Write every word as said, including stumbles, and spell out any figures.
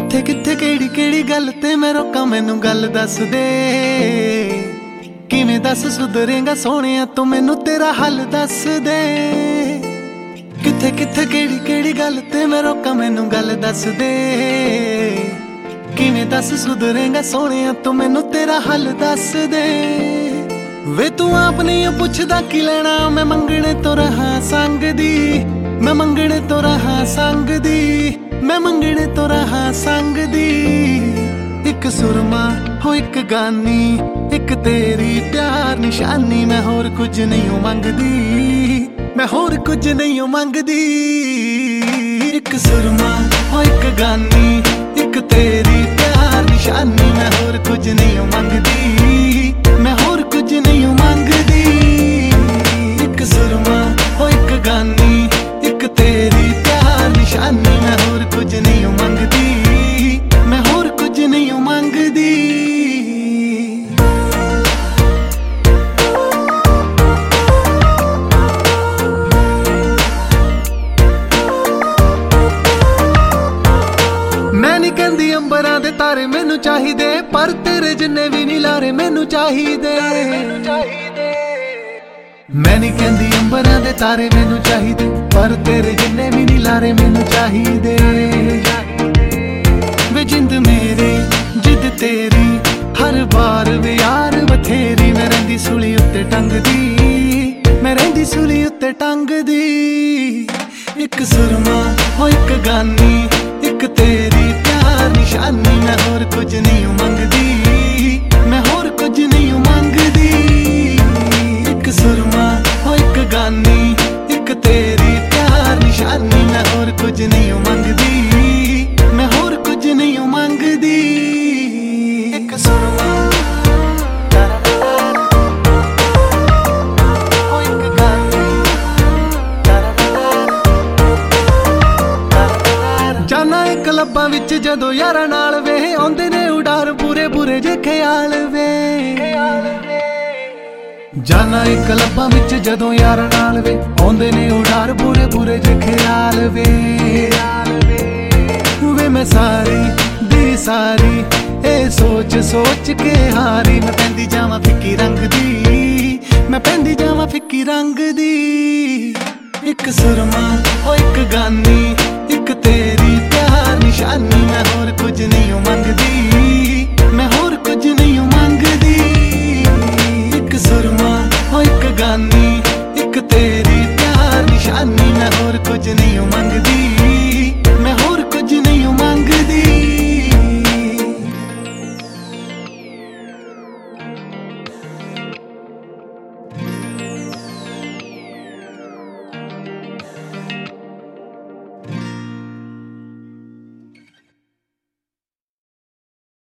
ਕਿੱਥੇ ਕਿੱਥੇ ਕਿਹੜੀ ਕਿਹੜੀ ਗੱਲ ਤੇ ਮੈਂ ਰੋਕਾਂ, ਮੈਨੂੰ ਗੱਲ ਦੱਸ ਦੇ। ਕਿਵੇਂ ਦੱਸ ਸੁਧਰੇਗਾ ਸੋਹਣਿਆ ਤੂੰ, ਮੈਨੂੰ ਤੇਰਾ ਹੱਲ ਦੱਸ ਦੇ। ਕਿੱਥੇ ਕਿੱਥੇ ਕਿਹੜੀ ਕਿਹੜੀ ਗੱਲ ਤੇ ਮੈਂ ਰੋਕਾਂ, ਮੈਨੂੰ ਗੱਲ ਦੱਸ ਦੇ। ਕਿਵੇਂ ਦੱਸ ਸੁਧਰੇਗਾ ਸੋਹਣਿਆ ਤੂੰ, ਮੈਨੂੰ ਤੇਰਾ ਹੱਲ ਦੱਸ ਦੇ। ਵੇ ਤੂੰ ਆਪ ਨਹੀਂ ਪੁੱਛਦਾ ਕੀ ਲੈਣਾ, ਮੈਂ ਮੰਗਣੇ ਤੋਂ ਰਹਾ ਸੰਗ ਦੀ। ਮੈਂ ਮੰਗਣੇ ਤੋਂ ਰਹਾ ਸੰਗ ਦੀ, ਮੈਂ ਮੰਗਣੇ ਤੋਂ ਰਹਾ ਸੰਗ ਦੀ। ਇੱਕ ਸੁਰਮਾ ਹੋ ਇੱਕ ਗਾਨੀ, ਇੱਕ ਤੇਰੀ ਪਿਆਰ ਨਿਸ਼ਾਨੀ। ਮੈਂ ਹੋਰ ਕੁਝ ਨਹੀਂ ਮੰਗਦੀ, ਮੈਂ ਹੋਰ ਕੁਝ ਨਹੀਂ ਮੰਗਦੀ। ਇੱਕ ਸੁਰਮਾ ਹੋ ਇੱਕ ਗਾਨੀ, ਇੱਕ ਤੇਰੀ ਪਿਆਰ ਨਿਸ਼ਾਨੀ। ਮੈਂ ਹੋਰ ਕੁਝ ਨਹੀਂ ਮੰਗਦੀ, ਮੈਂ ਹੋਰ ਕੁਝ ਨਹੀਂ ਮੰਗਦੀ। ਇੱਕ ਸੁਰਮਾ ਹੋ ਇੱਕ ਗਾਨੀ, ਇੱਕ ਤੇਰੀ ਪਿਆਰ ਨਿਸ਼ਾਨੀ। ਮੈਂ ਹੋਰ ਕੁਝ ਨਹੀਂ ਮੰਗਦੀ, ਮੈਂ ਹੋਰ ਕੁਝ ਨਹੀਂ ਮੰਗਦੀ। ਮੈਂ ਨਹੀਂ ਕਹਿੰਦੀ ਅੰਬਰਾਂ ਦੇ ਤਾਰੇ ਮੈਨੂੰ ਚਾਹੀਦੇ, ਪਰ ਤੇਰੇ ਜਿੰਨੇ ਵੀ ਨੀ ਲਾਰੇ ਮੈਨੂੰ ਚਾਹੀਦੇ। ਮੈਂ ਨਹੀਂ ਕਹਿੰਦੀ ਅੰਬਰਾਂ ਦੇ ਤਾਰੇ ਮੈਨੂੰ ਚਾਹੀਦੇ, ਪਰ ਤੇਰੇ ਜਿੰਨੇ ਵੀ ਨੀ ਲਾਰੇ ਮੈਨੂੰ ਚਾਹੀਦੇ। ਵੇ ਜਿੰਦ ਮੇਰੀ ਜਿੱਦ ਤੇਰੀ, ਹਰ ਵਾਰ ਵੇ ਯਾਰ ਬਥੇਰੀ। ਮੈਂ ਰਹਿੰਦੀ ਸੂਲੀ ਉੱਤੇ ਟੰਗਦੀ, ਮੈਂ ਰਹਿੰਦੀ ਸੂਲੀ ਉੱਤੇ ਟੰਗਦੀ। ਇੱਕ ਸੁਰਮਾ ਹੋ ਇੱਕ ਗਾਨੀ, ਇੱਕ ਤੇਰੀ ਪਿਆਰ ਨਿਸ਼ਾਨੀ। ਮੈਂ ਹੋਰ ਕੁਝ ਨਹੀਂ ਮੰਗਦੀ, ਮੈਂ ਹੋਰ ਕੁਝ ਨਹੀਂ ਮੰਗਦੀ। ਇੱਕ ਸੁਰਮਾ ਹੋ ਇੱਕ ਗਾਨੀ, ਇੱਕ ਤੇਰੀ ਪਿਆਰ ਨਿਸ਼ਾਨੀ। ਮੈਂ ਹੋਰ ਕੁਝ ਨਹੀਂ ਮੰਗਦੀ, ਮੈਂ ਹੋਰ ਕੁਝ ਨਹੀਂ ਮੰਗਦੀ। ਇੱਕ ਸੁਰਮਾ ਹੋ ਇੱਕ ਗਾਨੀ। ਜਾਨਾ ਇੱਕ ਕਲੱਬਾਂ ਵਿੱਚ ਜਦੋਂ ਯਾਰਾਂ ਨਾਲ ਵੇ, ਆਉਂਦੇ ਨੇ ਉਡਾਰ ਪੂਰੇ ਪੂਰੇ ਜੇ ਖਿਆਲ ਵੇ। ਜਾਨਾ ਇੱਕ ਕਲੱਬਾਂ ਵਿੱਚ ਜਦੋਂ ਯਾਰਾਂ ਨਾਲ ਵੇ, ਆਉਂਦੇ ਨੇ ਉਡਾਰ ਪੂਰੇ ਪੂਰੇ ਜੇ ਖਿਆਲ ਵੇ। ਵੇ ਮੈਂ ਸਾਰੀ ਦੀ ਸਾਰੀ ਇਹ ਸੋਚ ਸੋਚ ਕੇ ਹਾਰੀ। ਮੈਂ ਪੈਂਦੀ ਜਾਵਾਂ ਫਿੱਕੀ ਰੰਗ ਦੀ, ਮੈਂ ਪੈਂਦੀ ਜਾਵਾਂ ਫਿੱਕੀ ਰੰਗ ਦੀ। ਇੱਕ ਸੁਰਮਾ ਹੋ ਇੱਕ ਗਾਨੀ, ਇੱਕ ਤੇਰੀ ਪਿਆਰ ਨਿਸ਼ਾਨੀ। ਮੈਂ ਹੋਰ ਕੁਝ ਨਹੀਂ ਮੰਗਦੀ, ਮੈਂ ਹੋਰ ਕੁਝ ਨਹੀਂ ਮੰਗਦੀ। ਇੱਕ ਸੁਰਮਾ ਹੋ ਇੱਕ ਗਾਨੀ, ਇੱਕ ਤੇਰੀ ਪਿਆਰ ਨਿਸ਼ਾਨੀ। ਮੈਂ ਹੋਰ ਕੁਝ ਨਹੀਂ